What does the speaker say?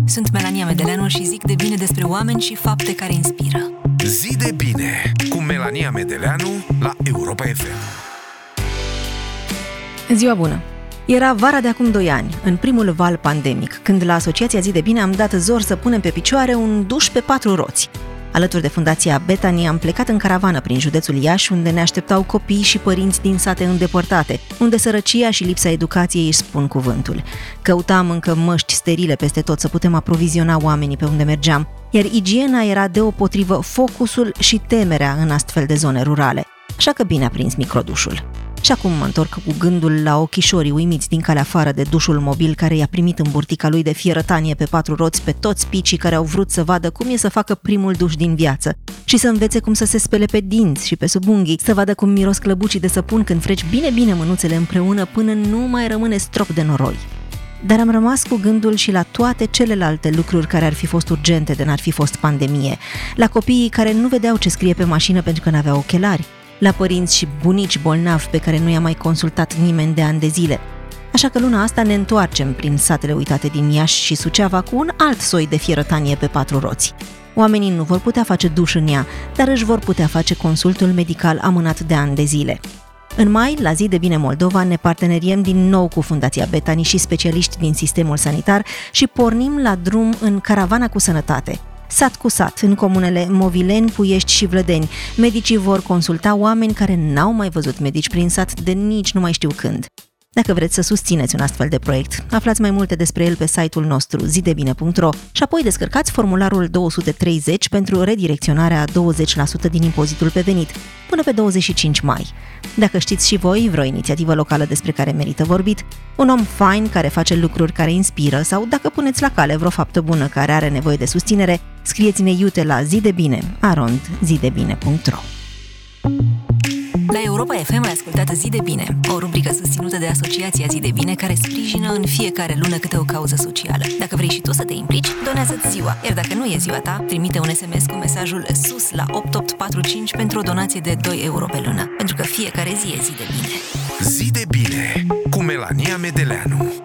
Sunt Melania Medeleanu și zic de bine despre oameni și fapte care inspiră. Zi de bine cu Melania Medeleanu la Europa FM. Ziua bună! Era vara de acum 2 ani, în primul val pandemic, când la Asociația Zi de Bine am dat zor să punem pe picioare un duș pe 4 roți. Alături de Fundația Bethany am plecat în caravană prin județul Iași, unde ne așteptau copii și părinți din sate îndepărtate, unde sărăcia și lipsa educației își spun cuvântul. Căutam încă măști sterile peste tot să putem aproviziona oamenii pe unde mergeam, iar igiena era deopotrivă focusul și temerea în astfel de zone rurale. Așa că bine a prins microdușul. Și acum mă întorc cu gândul la ochișorii uimiți din calea afară de dușul mobil care i-a primit în burtica lui de fierătanie pe 4 roți pe toți picii care au vrut să vadă cum e să facă primul duș din viață și să învețe cum să se spele pe dinți și pe sub unghii, să vadă cum miros clăbucii de săpun când freci bine mânuțele împreună până nu mai rămâne strop de noroi. Dar am rămas cu gândul și la toate celelalte lucruri care ar fi fost urgente de n-ar fi fost pandemie, la copiii care nu vedeau ce scrie pe mașină pentru că n-aveau ochelari, la părinți și bunici bolnavi pe care nu i-a mai consultat nimeni de ani de zile. Așa că luna asta ne întoarcem prin satele uitate din Iași și Suceava cu un alt soi de fierătanie pe 4 roți. Oamenii nu vor putea face duș în ea, dar își vor putea face consultul medical amânat de ani de zile. În mai, la Zi de Bine Moldova, ne parteneriem din nou cu Fundația Bethany și specialiști din sistemul sanitar și pornim la drum în caravana cu sănătate. Sat cu sat, în comunele Movileni, Puiești și Vlădeni, medicii vor consulta oameni care n-au mai văzut medici prin sat de nici nu mai știu când. Dacă vreți să susțineți un astfel de proiect, aflați mai multe despre el pe site-ul nostru zidebine.ro și apoi descărcați formularul 230 pentru redirecționarea 20% din impozitul pe venit, până pe 25 mai. Dacă știți și voi vreo inițiativă locală despre care merită vorbit, un om fain care face lucruri care inspiră sau dacă puneți la cale vreo faptă bună care are nevoie de susținere, scrieți-ne iute la zidebine@zidebine.ro. La Europa FM ai ascultat Zi de Bine, o rubrică susținută de Asociația Zi de Bine care sprijină în fiecare lună câte o cauză socială. Dacă vrei și tu să te implici, donează-ți ziua, iar dacă nu e ziua ta, trimite un SMS cu mesajul SUS la 8845 pentru o donație de 2 euro pe lună, pentru că fiecare zi e zi de bine. Zi de bine cu Melania Medeleanu.